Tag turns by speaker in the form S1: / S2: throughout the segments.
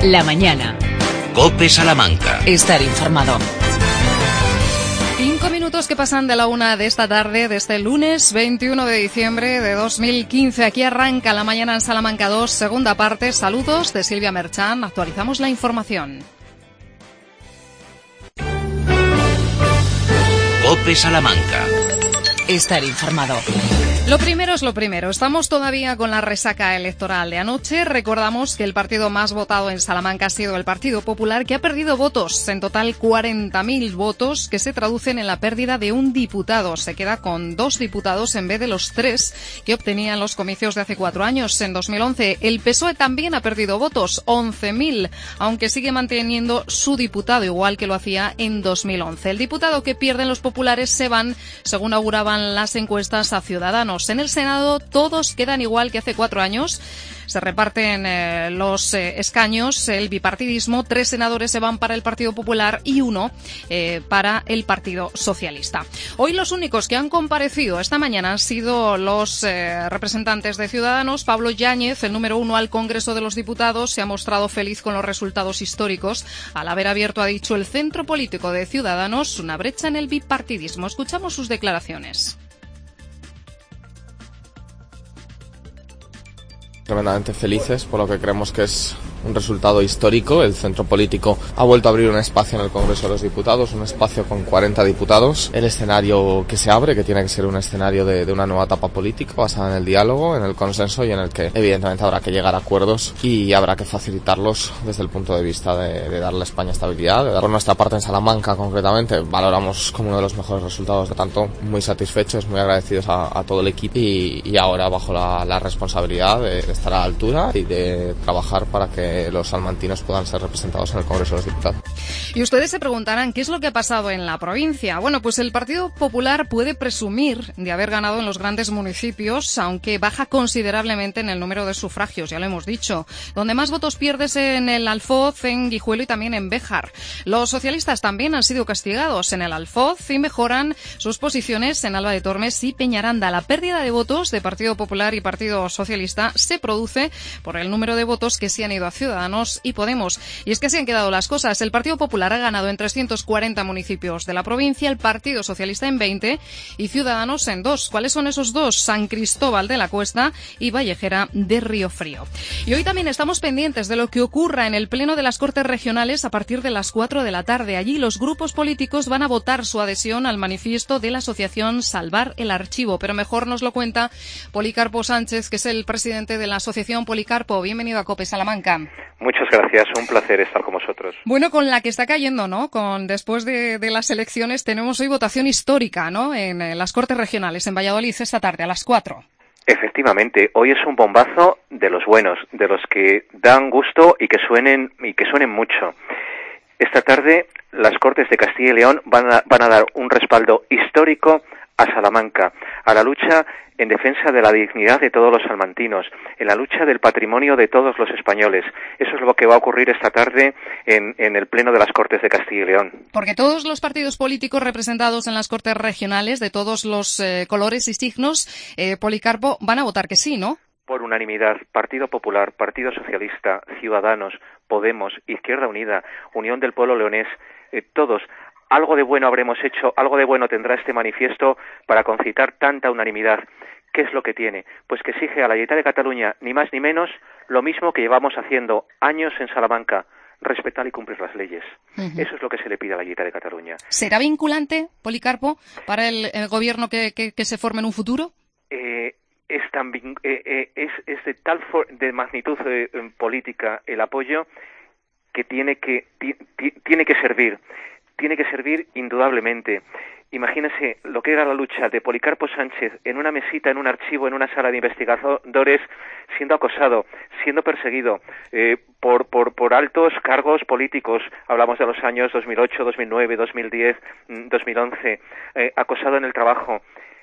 S1: La mañana.
S2: COPE Salamanca.
S1: Estar informado.
S3: 5 minutos que pasan de la 1 de esta tarde, de este lunes 21 de diciembre de 2015. Aquí arranca La mañana en Salamanca 2, segunda parte. Saludos de Silvia Merchán. Actualizamos la información.
S2: COPE Salamanca.
S1: Estar informado.
S3: Lo primero es lo primero. Estamos todavía con la resaca electoral de anoche. Recordamos que el partido más votado en Salamanca ha sido el Partido Popular, que ha perdido votos. En total 40.000 votos, que se traducen en la pérdida de un diputado. Se queda con 2 diputados en vez de los 3 que obtenía en los comicios de hace 4 años, en 2011. El PSOE también ha perdido votos, 11.000, aunque sigue manteniendo su diputado, igual que lo hacía en 2011. El diputado que pierden los populares se van, según auguraban las encuestas, a Ciudadanos. En el Senado todos quedan igual que hace 4 años. Se reparten los escaños, el bipartidismo. 3 senadores se van para el Partido Popular y 1 para el Partido Socialista. Hoy los únicos que han comparecido esta mañana han sido los representantes de Ciudadanos. Pablo Yáñez, el número 1 al Congreso de los Diputados, se ha mostrado feliz con los resultados históricos. Al haber abierto, ha dicho, el centro político de Ciudadanos una brecha en el bipartidismo. Escuchamos sus declaraciones.
S4: Tremendamente felices por lo que creemos que es un resultado histórico. El centro político ha vuelto a abrir un espacio en el Congreso de los Diputados, un espacio con 40 diputados. El escenario que se abre, que tiene que ser un escenario de una nueva etapa política basada en el diálogo, en el consenso y en el que evidentemente habrá que llegar a acuerdos y habrá que facilitarlos desde el punto de vista de darle a España estabilidad. Por nuestra parte en Salamanca concretamente valoramos como uno de los mejores resultados, de tanto muy satisfechos, muy agradecidos a todo el equipo y ahora bajo la responsabilidad de estar a la altura y de trabajar para que los salmantinos puedan ser representados en el Congreso de los Diputados.
S3: Y ustedes se preguntarán qué es lo que ha pasado en la provincia. Bueno, pues el Partido Popular puede presumir de haber ganado en los grandes municipios, aunque baja considerablemente en el número de sufragios, ya lo hemos dicho. Donde más votos pierdes en el Alfoz, en Guijuelo y también en Béjar. Los socialistas también han sido castigados en el Alfoz y mejoran sus posiciones en Alba de Tormes y Peñaranda. La pérdida de votos de Partido Popular y Partido Socialista se produce por el número de votos que se han ido a Ciudadanos y Podemos. Y es que se han quedado las cosas. El Partido Popular ha ganado en 340 municipios de la provincia, el Partido Socialista en 20 y Ciudadanos en 2. ¿Cuáles son esos 2? San Cristóbal de la Cuesta y Vallejera de Riofrío. Y hoy también estamos pendientes de lo que ocurra en el Pleno de las Cortes Regionales a partir de las 4 de la tarde. Allí los grupos políticos van a votar su adhesión al manifiesto de la asociación Salvar el Archivo. Pero mejor nos lo cuenta Policarpo Sánchez, que es el presidente de la asociación. Policarpo, bienvenido a COPE Salamanca.
S5: Muchas gracias, un placer estar con vosotros.
S3: Bueno, con la que está cayendo, ¿no? Después de las elecciones tenemos hoy votación histórica, ¿no? En las Cortes Regionales, en Valladolid, esta tarde, a las 4.
S5: Efectivamente, hoy es un bombazo de los buenos, de los que dan gusto y que suenen mucho. Esta tarde las Cortes de Castilla y León van a dar un respaldo histórico a Salamanca, a la lucha en defensa de la dignidad de todos los salmantinos, en la lucha del patrimonio de todos los españoles. Eso es lo que va a ocurrir esta tarde en el Pleno de las Cortes de Castilla y León.
S3: Porque todos los partidos políticos representados en las Cortes Regionales, de todos los colores y signos, Policarpo, van a votar que sí, ¿no?
S5: Por unanimidad, Partido Popular, Partido Socialista, Ciudadanos, Podemos, Izquierda Unida, Unión del Pueblo Leonés, todos. Algo de bueno habremos hecho, algo de bueno tendrá este manifiesto para concitar tanta unanimidad. ¿Qué es lo que tiene? Pues que exige a la Generalitat de Cataluña, ni más ni menos, lo mismo que llevamos haciendo años en Salamanca, respetar y cumplir las leyes. Uh-huh. Eso es lo que se le pide a la Generalitat de Cataluña.
S3: ¿Será vinculante, Policarpo, para el gobierno que se forme en un futuro?
S5: Es de tal de magnitud política el apoyo que tiene que servir. Tiene que servir indudablemente. Imagínese lo que era la lucha de Policarpo Sánchez en una mesita, en un archivo, en una sala de investigadores, siendo acosado, siendo perseguido por altos cargos políticos. Hablamos de los años 2008, 2009, 2010, 2011, acosado en el trabajo.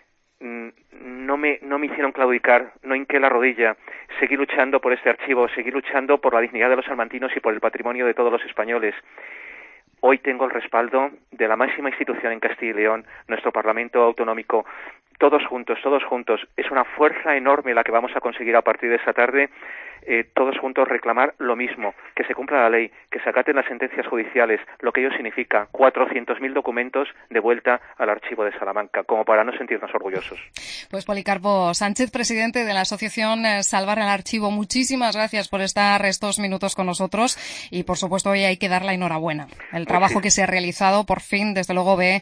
S5: No me hicieron claudicar, no hinqué la rodilla, seguí luchando por este archivo, seguí luchando por la dignidad de los salmantinos y por el patrimonio de todos los españoles. Hoy tengo el respaldo de la máxima institución en Castilla y León, nuestro Parlamento Autonómico, todos juntos. Es una fuerza enorme la que vamos a conseguir a partir de esta tarde todos juntos reclamar lo mismo, que se cumpla la ley, que se acaten las sentencias judiciales, lo que ello significa, 400.000 documentos de vuelta al archivo de Salamanca, como para no sentirnos orgullosos.
S3: Pues Policarpo Sánchez, presidente de la asociación Salvar el Archivo, muchísimas gracias por estar estos minutos con nosotros y por supuesto hoy hay que dar la enhorabuena. El trabajo que se ha realizado por fin desde luego ve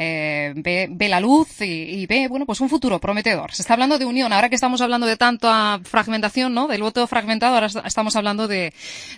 S3: la luz y ve pues un futuro prometedor. Se está hablando de unión, ahora que estamos hablando de tanta fragmentación, ¿no? Del voto fragmentado, ahora estamos hablando de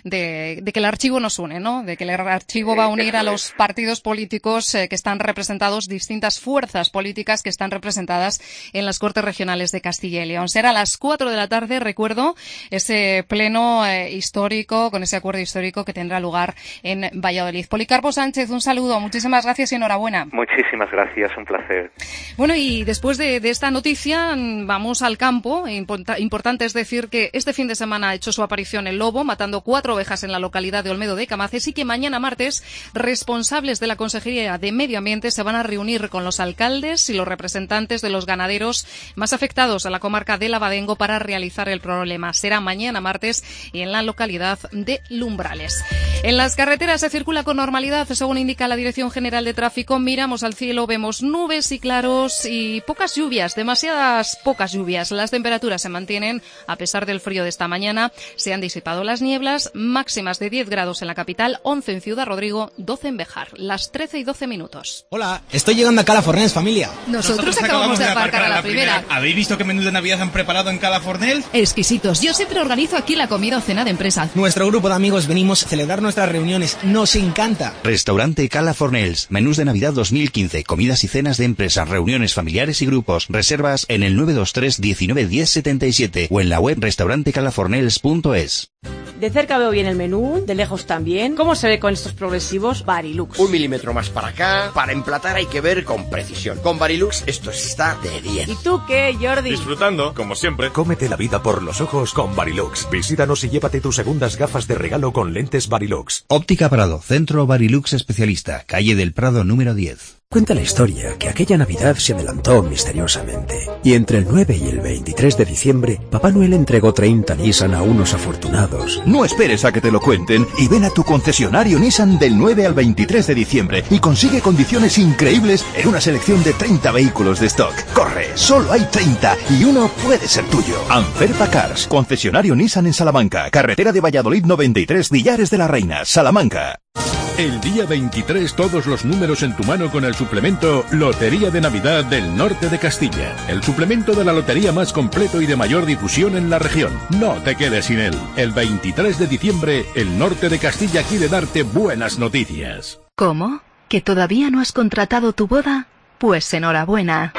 S3: que el archivo nos une, ¿no? De que el archivo va a unir a los partidos políticos que están representados, distintas fuerzas políticas que están representadas en las Cortes Regionales de Castilla y León. Será a las 4 de la tarde, recuerdo, ese pleno histórico, con ese acuerdo histórico que tendrá lugar en Valladolid. Policarpo Sánchez, un saludo, muchísimas gracias y enhorabuena.
S5: Muchísimas gracias, un placer.
S3: Bueno, y después de esta noticia vamos al campo. Importante es decir que este fin de semana ha hecho su aparición el lobo, matando 4 ovejas en la localidad de Olmedo de Camaces, y que mañana martes responsables de la Consejería de Medio Ambiente se van a reunir con los alcaldes y los representantes de los ganaderos más afectados a la comarca de Lavadengo para realizar el problema. Será mañana martes y en la localidad de Lumbrales. En las carreteras se circula con normalidad, según indica la Dirección General de Tráfico. Miramos al cielo, vemos nubes y claros y pocas lluvias, demasiadas pocas lluvias. Las temperaturas se mantienen a pesar del frío de esta mañana. Se han disipado las nieblas, máximas de 10 grados en la capital, 11 en Ciudad Rodrigo, 12 en Béjar. Las 13 y 12 minutos.
S6: Hola, estoy llegando a Cala Fornells, familia.
S7: Nosotros acabamos de aparcar a la primera.
S6: ¿Habéis visto qué menú de Navidad han preparado en Cala Fornells?
S7: Exquisitos. Yo siempre organizo aquí la comida o cena de empresa.
S6: Nuestro grupo de amigos venimos a celebrar nuestras reuniones. Nos encanta.
S2: Restaurante Cala Fornells. Menús de Navidad 2015. Comidas y cenas de empresa, reuniones familiares y grupos. Reservas en el 923 19 10 77 o en la web restaurantecalafornells.es.
S8: De cerca veo bien el menú, de lejos también. ¿Cómo se ve con estos progresivos? Barilux.
S9: 1 milímetro más para acá. Para emplatar hay que ver con precisión. Con Barilux esto está de 10.
S8: ¿Y tú qué, Jordi?
S10: Disfrutando, como siempre. Cómete la vida por los ojos con Barilux. Visítanos y llévate tus segundas gafas de regalo con lentes Barilux.
S2: Óptica Prado, Centro Barilux Especialista, calle del Prado número 10.
S11: Cuenta la historia que aquella Navidad se adelantó misteriosamente y entre el 9 y el 23 de diciembre Papá Noel entregó 30 Nissan a unos afortunados.
S12: No esperes a que te lo cuenten y ven a tu concesionario Nissan del 9 al 23 de diciembre y consigue condiciones increíbles en una selección de 30 vehículos de stock. ¡Corre! Solo hay 30 y uno puede ser tuyo. Anferpa Cars, concesionario Nissan en Salamanca, carretera de Valladolid 93, Villares de la Reina, Salamanca.
S13: El día 23 todos los números en tu mano con el suplemento Lotería de Navidad del Norte de Castilla. El suplemento de la lotería más completo y de mayor difusión en la región. No te quedes sin él. El 23 de diciembre, el Norte de Castilla quiere darte buenas noticias.
S14: ¿Cómo? ¿Que todavía no has contratado tu boda? Pues enhorabuena.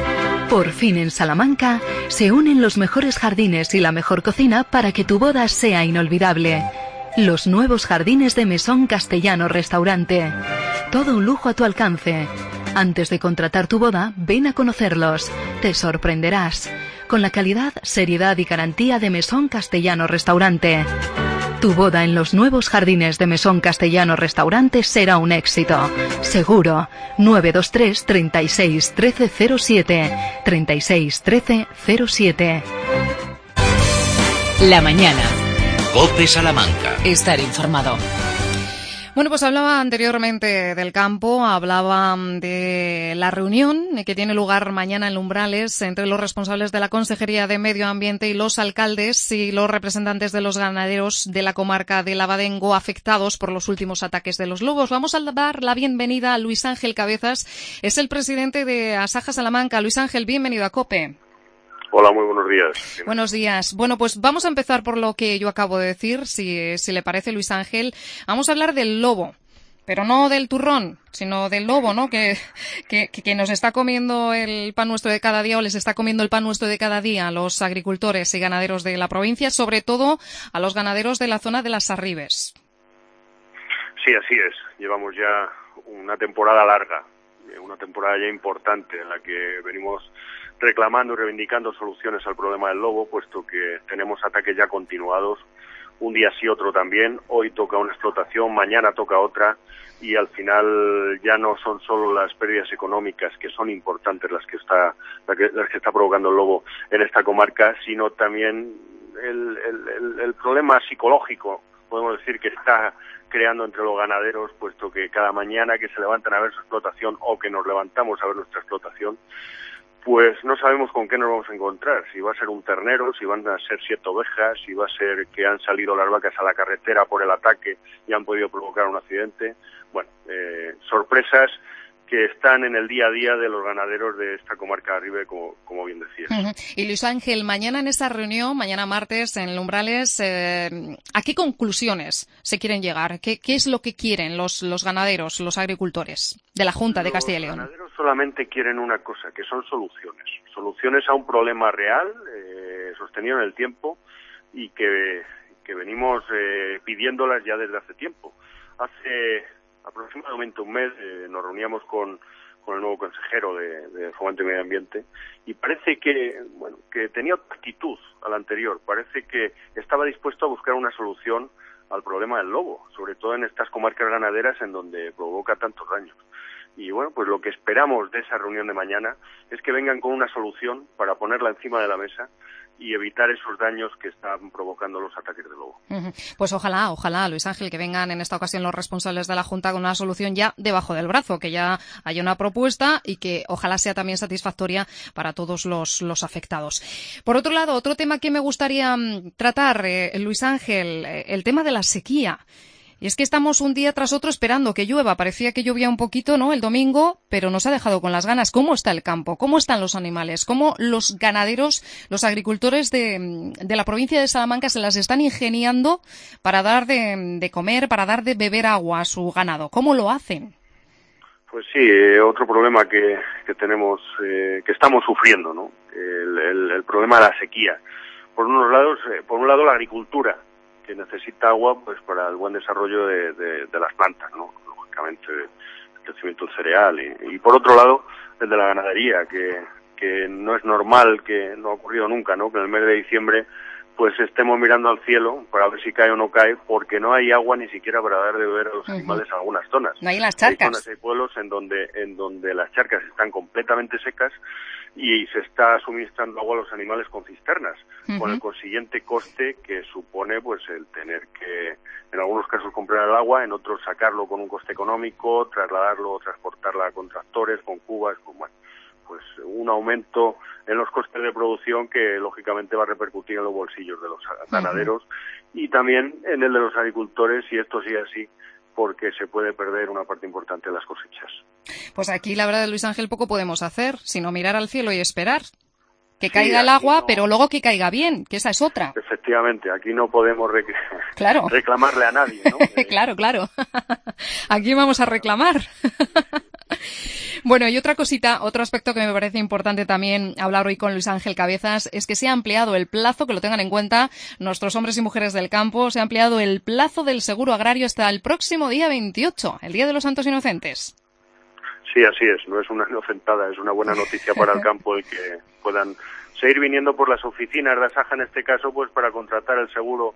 S14: Por fin en Salamanca se unen los mejores jardines y la mejor cocina para que tu boda sea inolvidable. Los nuevos jardines de Mesón Castellano Restaurante. Todo un lujo a tu alcance. Antes de contratar tu boda, ven a conocerlos. Te sorprenderás. Con la calidad, seriedad y garantía de Mesón Castellano Restaurante. Tu boda en los nuevos jardines de Mesón Castellano Restaurante será un éxito. Seguro. 923 36 13 07. 36 13 07.
S1: La mañana.
S2: COPE Salamanca.
S1: Estar informado.
S3: Bueno, pues hablaba anteriormente del campo, hablaba de la reunión que tiene lugar mañana en Lumbrales entre los responsables de la Consejería de Medio Ambiente y los alcaldes y los representantes de los ganaderos de la comarca de Lavadengo afectados por los últimos ataques de los lobos. Vamos a dar la bienvenida a Luis Ángel Cabezas, es el presidente de Asaja Salamanca. Luis Ángel, bienvenido a COPE.
S15: Hola, muy buenos días.
S3: Buenos días. Bueno, pues vamos a empezar por lo que yo acabo de decir, si le parece, Luis Ángel. Vamos a hablar del lobo, pero no del turrón, sino del lobo, ¿no? Que nos está comiendo el pan nuestro de cada día o les está comiendo el pan nuestro de cada día a los agricultores y ganaderos de la provincia, sobre todo a los ganaderos de la zona de las Arribes.
S15: Sí, así es. Llevamos ya una temporada larga, una temporada ya importante en la que venimos reclamando y reivindicando soluciones al problema del lobo, puesto que tenemos ataques ya continuados, un día sí, otro también. Hoy toca una explotación, mañana toca otra, y al final ya no son solo las pérdidas económicas, que son importantes las que está provocando el lobo en esta comarca, sino también el problema psicológico, podemos decir, que está creando entre los ganaderos, puesto que cada mañana que se levantan a ver su explotación o que nos levantamos a ver nuestra explotación, pues no sabemos con qué nos vamos a encontrar, si va a ser un ternero, si van a ser 7 ovejas, si va a ser que han salido las vacas a la carretera por el ataque y han podido provocar un accidente. Bueno, sorpresas que están en el día a día de los ganaderos de esta comarca de Arribe, como bien decías.
S3: Y Luis Ángel, mañana en esa reunión, mañana martes en Umbrales, ¿a qué conclusiones se quieren llegar? ¿Qué es lo que quieren los ganaderos, los agricultores de la Junta de Castilla y León?
S15: Los ganaderos solamente quieren una cosa, que son soluciones a un problema real, sostenido en el tiempo, y que venimos pidiéndolas ya desde hace tiempo. Hace aproximadamente un mes nos reuníamos con el nuevo consejero de Fomento y Medio Ambiente, y parece que tenía otra actitud a la anterior. Parece que estaba dispuesto a buscar una solución al problema del lobo, sobre todo en estas comarcas ganaderas en donde provoca tantos daños. Y bueno, pues lo que esperamos de esa reunión de mañana es que vengan con una solución para ponerla encima de la mesa y evitar esos daños que están provocando los ataques de lobo.
S3: Pues ojalá, Luis Ángel, que vengan en esta ocasión los responsables de la Junta con una solución ya debajo del brazo, que ya haya una propuesta y que ojalá sea también satisfactoria para todos los afectados. Por otro lado, otro tema que me gustaría tratar, Luis Ángel, el tema de la sequía. Y es que estamos un día tras otro esperando que llueva. Parecía que llovía un poquito, ¿no?, el domingo, pero nos ha dejado con las ganas. ¿Cómo está el campo? ¿Cómo están los animales? ¿Cómo los ganaderos, los agricultores de la provincia de Salamanca se las están ingeniando para dar de comer, para dar de beber agua a su ganado? ¿Cómo lo hacen?
S15: Pues sí, otro problema que tenemos, que estamos sufriendo, ¿no? El problema de la sequía. Por un lado la agricultura, que necesita agua pues para el buen desarrollo de las plantas, ¿no? Lógicamente el crecimiento del cereal, y por otro lado el de la ganadería, que no es normal, que no ha ocurrido nunca, ¿no?, que en el mes de diciembre pues estemos mirando al cielo para ver si cae o no cae, porque no hay agua ni siquiera para dar de beber a los animales en algunas zonas.
S3: No hay en las charcas.
S15: Hay pueblos en donde las charcas están completamente secas y se está suministrando agua a los animales con cisternas, con el consiguiente coste que supone pues el tener que, en algunos casos, comprar el agua, en otros sacarlo con un coste económico, trasladarlo, transportarla con tractores, con cubas, pues un aumento en los costes de producción que lógicamente va a repercutir en los bolsillos de los ganaderos y también en el de los agricultores, si esto sigue así, porque se puede perder una parte importante de las cosechas.
S3: Pues aquí, la verdad, Luis Ángel, poco podemos hacer, sino mirar al cielo y esperar que caiga el agua, pero luego que caiga bien, que esa es otra.
S15: Efectivamente, aquí no podemos reclamarle a nadie, ¿no?
S3: Claro. Aquí vamos a reclamar. Bueno, y otra cosita, otro aspecto que me parece importante también hablar hoy con Luis Ángel Cabezas es que se ha ampliado el plazo, que lo tengan en cuenta nuestros hombres y mujeres del campo, se ha ampliado el plazo del seguro agrario hasta el próximo día 28, el Día de los Santos Inocentes.
S15: Sí, así es, no es una inocentada, es una buena noticia para el campo el que puedan seguir viniendo por las oficinas de Asaja, en este caso, pues para contratar el seguro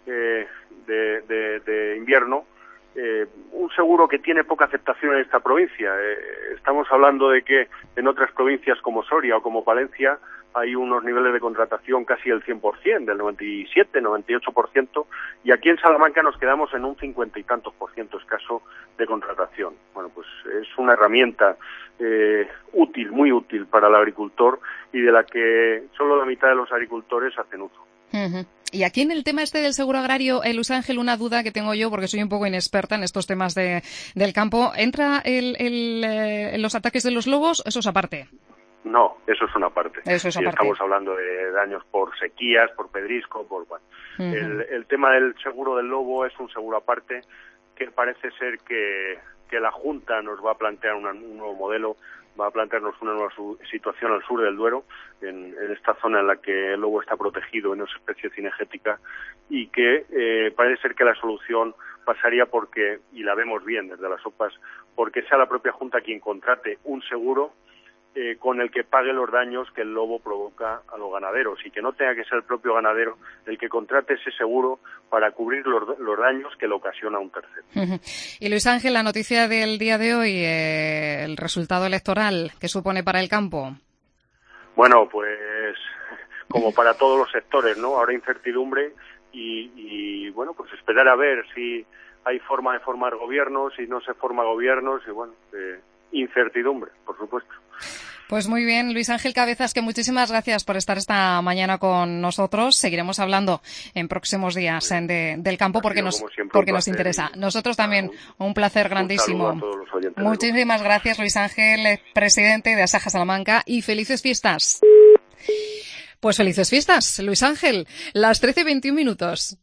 S15: de invierno. Un seguro que tiene poca aceptación en esta provincia. Estamos hablando de que en otras provincias como Soria o como Palencia hay unos niveles de contratación casi del 100%, del 97, 98%, y aquí en Salamanca nos quedamos en un 50 y tantos % escaso de contratación. Bueno, pues es una herramienta útil, muy útil para el agricultor y de la que solo la mitad de los agricultores hacen uso.
S3: Y aquí en el tema este del seguro agrario, Luis Ángel, una duda que tengo yo, porque soy un poco inexperta en estos temas del campo. ¿Entra los ataques de los lobos? Eso es aparte.
S15: No, eso es una parte.
S3: Eso es aparte.
S15: Estamos hablando de daños por sequías, por pedrisco, el tema del seguro del lobo es un seguro aparte que parece ser que la Junta nos va a plantear un nuevo modelo, va a plantearnos una nueva situación al sur del Duero, en esta zona en la que el lobo está protegido, en esa especie cinegética, y que parece ser que la solución pasaría porque, y la vemos bien desde las OPAs, porque sea la propia Junta quien contrate un seguro con el que pague los daños que el lobo provoca a los ganaderos y que no tenga que ser el propio ganadero el que contrate ese seguro para cubrir los daños que le ocasiona un tercero.
S3: Y Luis Ángel, la noticia del día de hoy, el resultado electoral que supone para el campo.
S15: Bueno, pues como para todos los sectores, ¿no? Ahora incertidumbre y bueno, pues esperar a ver si hay forma de formar gobiernos, si no se forma gobiernos y bueno, incertidumbre, por supuesto.
S3: Pues muy bien, Luis Ángel Cabezas, que muchísimas gracias por estar esta mañana con nosotros. Seguiremos hablando en próximos días del campo porque nos interesa. Nosotros también, un placer grandísimo.
S15: Un saludo a todos los oyentes.
S3: Muchísimas gracias, Luis Ángel, presidente de Asaja Salamanca, y felices fiestas. Pues felices fiestas, Luis Ángel. Las 13:21.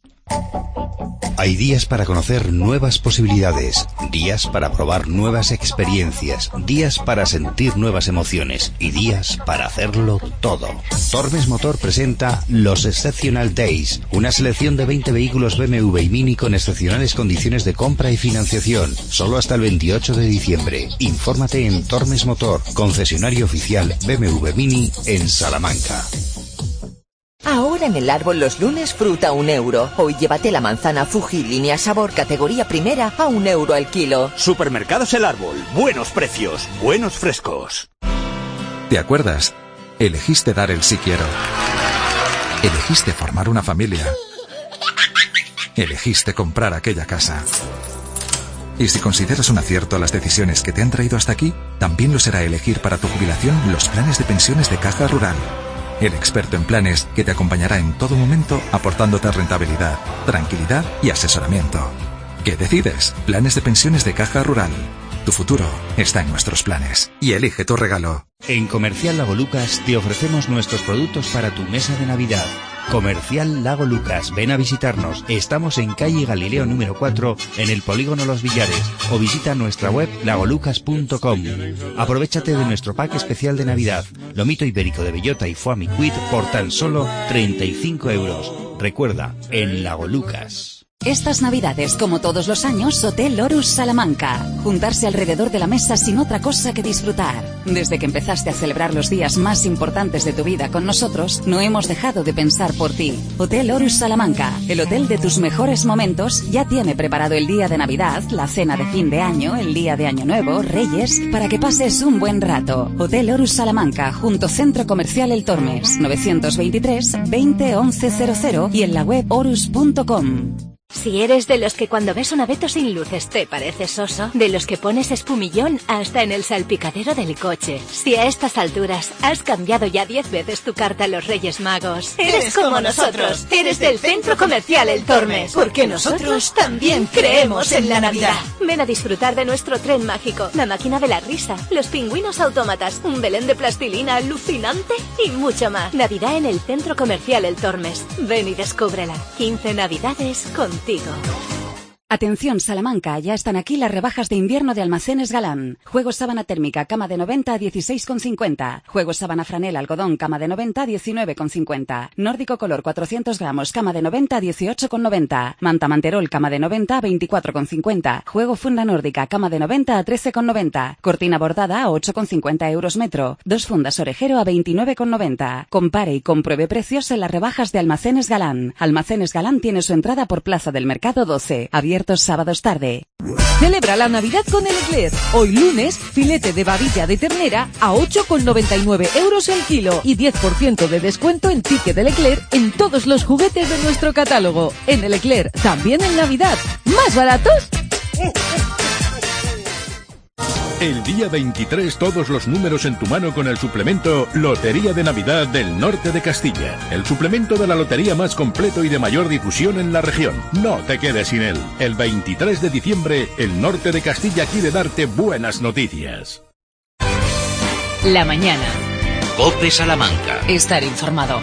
S2: Hay días para conocer nuevas posibilidades, días para probar nuevas experiencias, días para sentir nuevas emociones y días para hacerlo todo. Tormes Motor presenta los Exceptional Days, una selección de 20 vehículos BMW y Mini con excepcionales condiciones de compra y financiación, solo hasta el 28 de diciembre. Infórmate en Tormes Motor, concesionario oficial BMW Mini en Salamanca.
S16: Ahora en El Árbol los lunes fruta a €1. Hoy llévate la manzana Fuji línea sabor categoría primera a €1 el kilo.
S17: Supermercados El Árbol. Buenos precios, buenos frescos.
S18: ¿Te acuerdas? Elegiste dar el sí quiero. Elegiste formar una familia. Elegiste comprar aquella casa. Y si consideras un acierto las decisiones que te han traído hasta aquí, también lo será elegir para tu jubilación los planes de pensiones de Caja Rural. El experto en planes que te acompañará en todo momento aportándote rentabilidad, tranquilidad y asesoramiento. ¿Qué decides? Planes de pensiones de Caja Rural. Tu futuro está en nuestros planes. Y elige tu regalo.
S2: En Comercial Lago Lucas te ofrecemos nuestros productos para tu mesa de Navidad. Comercial Lago Lucas, ven a visitarnos. Estamos en calle Galileo número 4, en el Polígono Los Villares, o visita nuestra web lagolucas.com. Aprovéchate de nuestro pack especial de Navidad, lomito ibérico de bellota y foie micuit por tan solo 35 euros. Recuerda, en Lago Lucas.
S19: Estas Navidades, como todos los años, Hotel Horus Salamanca. Juntarse alrededor de la mesa sin otra cosa que disfrutar. Desde que empezaste a celebrar los días más importantes de tu vida con nosotros, no hemos dejado de pensar por ti. Hotel Horus Salamanca, el hotel de tus mejores momentos, ya tiene preparado el día de Navidad, la cena de fin de año, el día de Año Nuevo, Reyes, para que pases un buen rato. Hotel Horus Salamanca, junto Centro Comercial El Tormes, 923 20 11 00 y en la web horus.com.
S20: Si eres de los que cuando ves un abeto sin luces te pareces soso, de los que pones espumillón hasta en el salpicadero del coche. Si a estas alturas has cambiado ya 10 veces tu carta a los Reyes Magos, eres como nosotros, eres del Centro Comercial El Tormes, porque nosotros también creemos en la Navidad. Ven a disfrutar de nuestro tren mágico, la máquina de la risa, los pingüinos autómatas, un Belén de plastilina alucinante y mucho más. Navidad en el Centro Comercial El Tormes. Ven y descúbrela. 15 Navidades contigo.
S19: Atención Salamanca, ya están aquí las rebajas de invierno de Almacenes Galán. Juegos sábana térmica, cama de 90 a 16,50. Juegos sábana franela, algodón, cama de 90 a 19,50. Nórdico color 400 gramos, cama de 90 a 18,90. Manta manterol, cama de 90 a 24,50. Juego funda nórdica, cama de 90 a 13,90. Cortina bordada a 8,50 euros metro. 2 fundas orejero a 29,90. Compare y compruebe precios en las rebajas de Almacenes Galán. Almacenes Galán tiene su entrada por Plaza del Mercado 12. Abiertos sábados tarde.
S21: Celebra la Navidad con el Leclerc. Hoy lunes, filete de babilla de ternera a 8,99 euros el kilo y 10% de descuento en ticket de Leclerc en todos los juguetes de nuestro catálogo. En el Leclerc, también en Navidad. ¿Más baratos?
S13: El día 23 todos los números en tu mano con el suplemento Lotería de Navidad del Norte de Castilla. El suplemento de la lotería más completo y de mayor difusión en la región. No te quedes sin él. El 23 de diciembre, el Norte de Castilla quiere darte buenas noticias.
S1: La mañana.
S22: COPE Salamanca.
S1: Estar informado.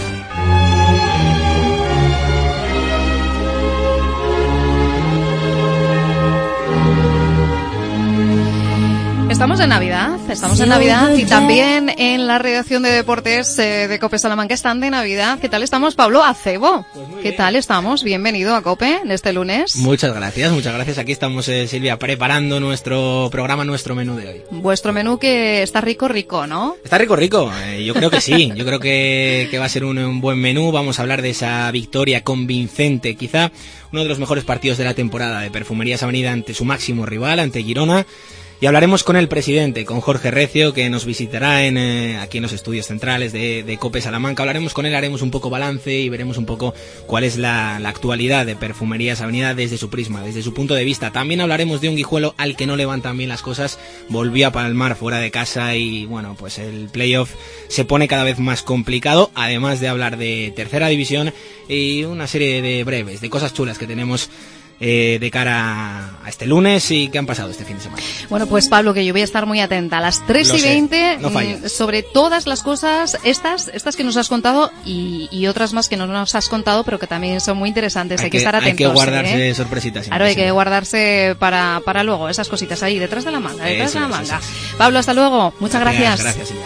S3: Estamos en Navidad y también en la redacción de deportes de COPE Salamanca están de Navidad. ¿Qué tal estamos, Pablo Acebo? Pues ¿qué tal estamos? Bienvenido a COPE en este lunes.
S6: Muchas gracias. Aquí estamos, Silvia, preparando nuestro programa, nuestro menú de hoy.
S3: Vuestro menú que está rico, ¿no?
S6: Está rico. Yo creo que sí. Yo creo que va a ser un buen menú. Vamos a hablar de esa victoria convincente, quizá uno de los mejores partidos de la temporada de Perfumerías Avenida ante su máximo rival, ante Girona. Y hablaremos con el presidente, con Jorge Recio, que nos visitará aquí en los estudios centrales de COPE Salamanca. Hablaremos con él, haremos un poco balance y veremos un poco cuál es la actualidad de Perfumerías Avenida desde su prisma, desde su punto de vista. También hablaremos de un Guijuelo al que no le van tan bien las cosas, volvió a palmar fuera de casa y bueno, pues el playoff se pone cada vez más complicado, además de hablar de tercera división y una serie de breves, de cosas chulas que tenemos de cara a este lunes y que han pasado este fin de semana.
S3: Bueno, pues Pablo, que yo voy a estar muy atenta a las 3:20
S6: no
S3: sobre todas las cosas estas que nos has contado y otras más que no nos has contado, pero que también son muy interesantes. Hay que estar atentos.
S6: Hay que guardarse sorpresitas.
S3: Claro, hay que guardarse para luego esas cositas ahí detrás de la manga, Pablo, hasta luego. Muchas gracias.
S6: Gracias, Silvia.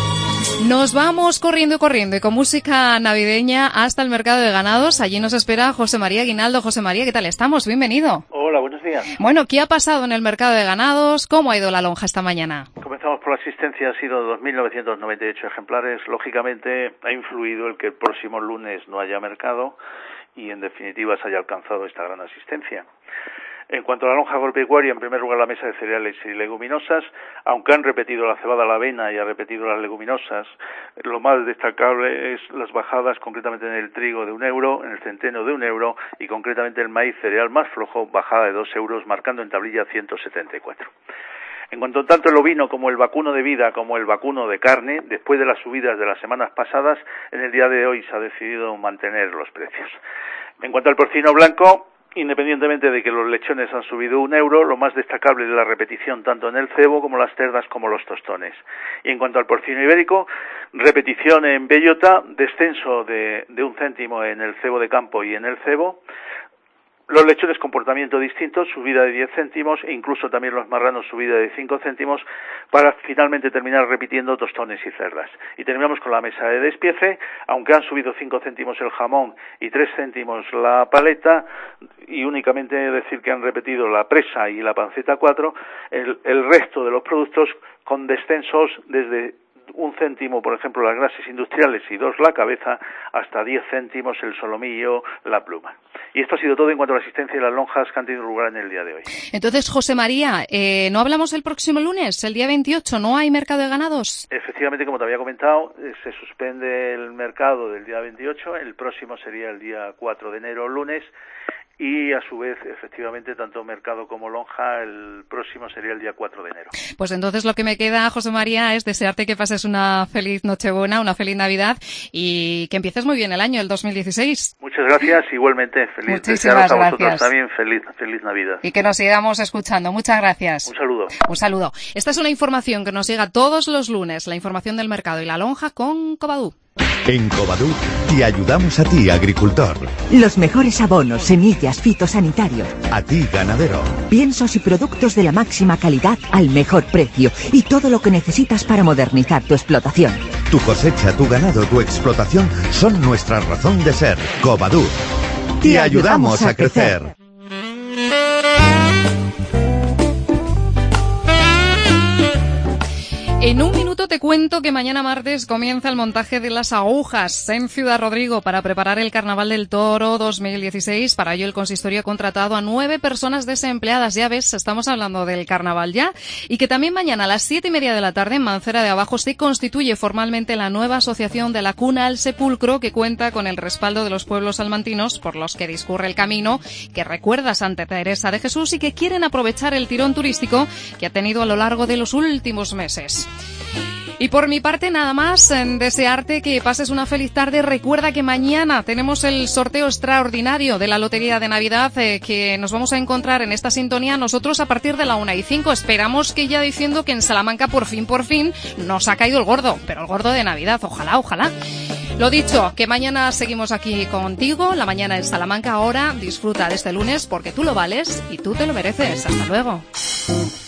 S3: Nos vamos corriendo y con música navideña hasta el mercado de ganados. Allí nos espera José María Aguinaldo. José María, ¿qué tal estamos? Bienvenido.
S4: Hola, buenos días.
S3: Bueno, ¿qué ha pasado en el mercado de ganados? ¿Cómo ha ido la lonja esta mañana?
S4: Comenzamos por la asistencia, ha sido 2.998 ejemplares. Lógicamente ha influido el que el próximo lunes no haya mercado y en definitiva se haya alcanzado esta gran asistencia. En cuanto a la lonja agropecuaria, en primer lugar la mesa de cereales y leguminosas, aunque han repetido la cebada, la avena y ha repetido las leguminosas, lo más destacable es las bajadas concretamente en el trigo de €1, en el centeno de €1 y concretamente el maíz cereal más flojo, bajada de €2, marcando en tablilla 174. En cuanto tanto el ovino como el vacuno de vida como el vacuno de carne, después de las subidas de las semanas pasadas, en el día de hoy se ha decidido mantener los precios. En cuanto al porcino blanco, independientemente de que los lechones han subido €1, lo más destacable es la repetición tanto en el cebo como las cerdas como los tostones. Y en cuanto al porcino ibérico, repetición en bellota, descenso de 1 céntimo en el cebo de campo y en el cebo. Los lechones comportamiento distinto, subida de 10 céntimos e incluso también los marranos subida de 5 céntimos para finalmente terminar repitiendo tostones y cerdas. Y terminamos con la mesa de despiece, aunque han subido 5 céntimos el jamón y 3 céntimos la paleta y únicamente decir que han repetido la presa y la panceta 4, el resto de los productos con descensos desde 1 céntimo, por ejemplo, las grasas industriales y 2 la cabeza, hasta 10 céntimos el solomillo, la pluma. Y esto ha sido todo en cuanto a la asistencia y las lonjas que han tenido lugar en el día de hoy.
S3: Entonces, José María, ¿no hablamos el próximo lunes, el día 28? ¿No hay mercado de ganados?
S4: Efectivamente, como te había comentado, se suspende el mercado del día 28, el próximo sería el día 4 de enero, lunes, y a su vez, efectivamente, tanto mercado como lonja, el próximo sería el día 4 de enero.
S3: Pues entonces lo que me queda, José María, es desearte que pases una feliz Nochebuena, una feliz Navidad y que empieces muy bien el año, el 2016.
S4: Muchas gracias, igualmente.
S3: Muchísimas
S4: a vosotros
S3: gracias.
S4: también, feliz Navidad.
S3: Y que nos sigamos escuchando. Muchas gracias.
S4: Un saludo.
S3: Un saludo. Esta es una información que nos llega todos los lunes, la información del mercado y la lonja con Covadú.
S12: En Covadú te ayudamos a ti, agricultor.
S5: Los mejores abonos, semillas, fitosanitarios.
S12: A ti, ganadero.
S5: Piensos y productos de la máxima calidad al mejor precio. Y todo lo que necesitas para modernizar tu explotación.
S12: Tu cosecha, tu ganado, tu explotación son nuestra razón de ser. Covadú. Te ayudamos a crecer.
S3: En un minuto te cuento que mañana martes comienza el montaje de las agujas en Ciudad Rodrigo para preparar el Carnaval del Toro 2016. Para ello el consistorio ha contratado a 9 personas desempleadas. Ya ves, estamos hablando del Carnaval ya. Y que también mañana a las 7:30 de la tarde en Mancera de Abajo se constituye formalmente la nueva asociación de la Cuna al Sepulcro, que cuenta con el respaldo de los pueblos salmantinos por los que discurre el camino, que recuerda a Santa Teresa de Jesús y que quieren aprovechar el tirón turístico que ha tenido a lo largo de los últimos meses. Y por mi parte nada más, desearte que pases una feliz tarde. Recuerda que mañana tenemos el sorteo extraordinario de la Lotería de Navidad que nos vamos a encontrar en esta sintonía nosotros a partir de la 1:05. Esperamos que ya diciendo que en Salamanca por fin nos ha caído el gordo, pero el gordo de Navidad, ojalá. Lo dicho, que mañana seguimos aquí contigo, la mañana en Salamanca. Ahora disfruta de este lunes porque tú lo vales y tú te lo mereces. Hasta luego.